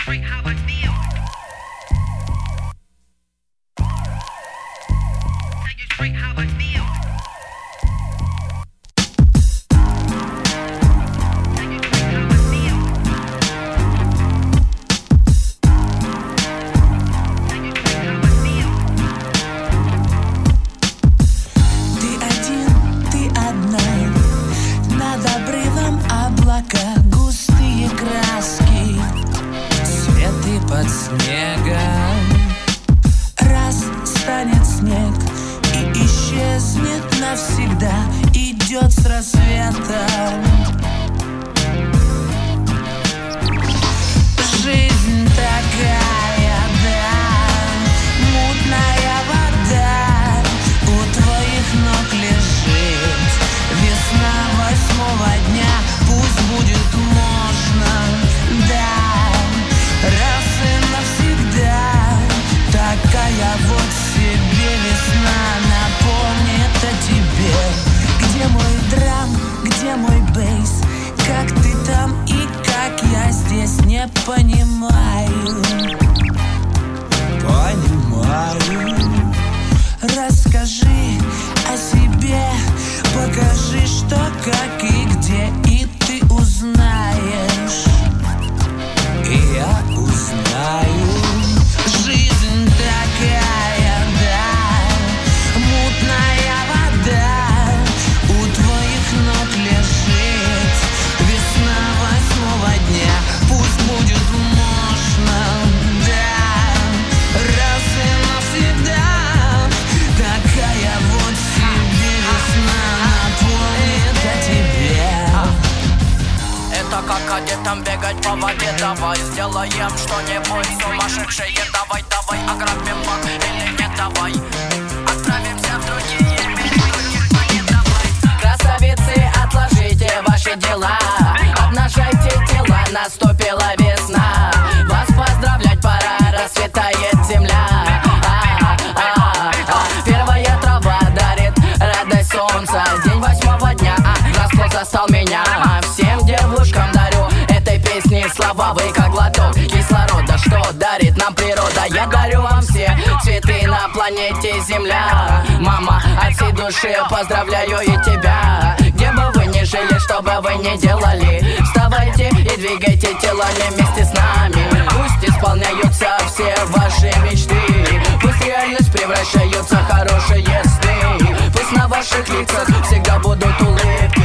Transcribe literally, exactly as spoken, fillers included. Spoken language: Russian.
Кадетам бегать по воде, давай сделаем что-нибудь сумасшедшее. Давай, давай, ограбим банк или нет, давай отправимся в другие миры, никто не давай. Красавицы, отложите ваши дела, обнажайте тела, наступила весна. Вас поздравлять пора, расцветает земля. Первая трава дарит радость солнца. День восьмого дня, Господь застал меня. Всем девушкам дарю этой песни слова. Вы как глоток кислорода, что дарит нам природа. Я дарю вам все цветы на планете Земля. Мама, от всей души поздравляю и тебя. Где бы вы ни жили, что бы вы ни делали, вставайте и двигайте телами вместе с нами. Пусть исполняются все ваши мечты, пусть в реальность превращаются хорошие сны. Пусть на ваших лицах всегда будут улыбки.